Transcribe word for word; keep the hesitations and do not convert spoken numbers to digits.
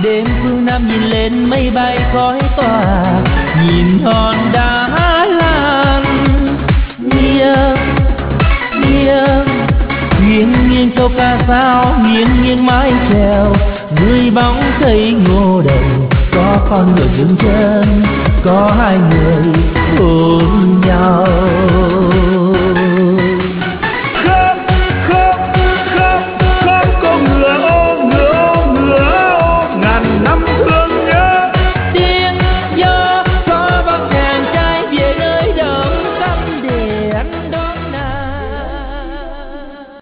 Đêm phương Nam nhìn lên mây bay khói tỏa, nhìn hòn đá lan nghiêng nghiêng nghiêng nghiêng châu ca sao nghiêng nghiêng mái chèo, dưới bóng cây ngô đồng có con người dừng chân, có hai người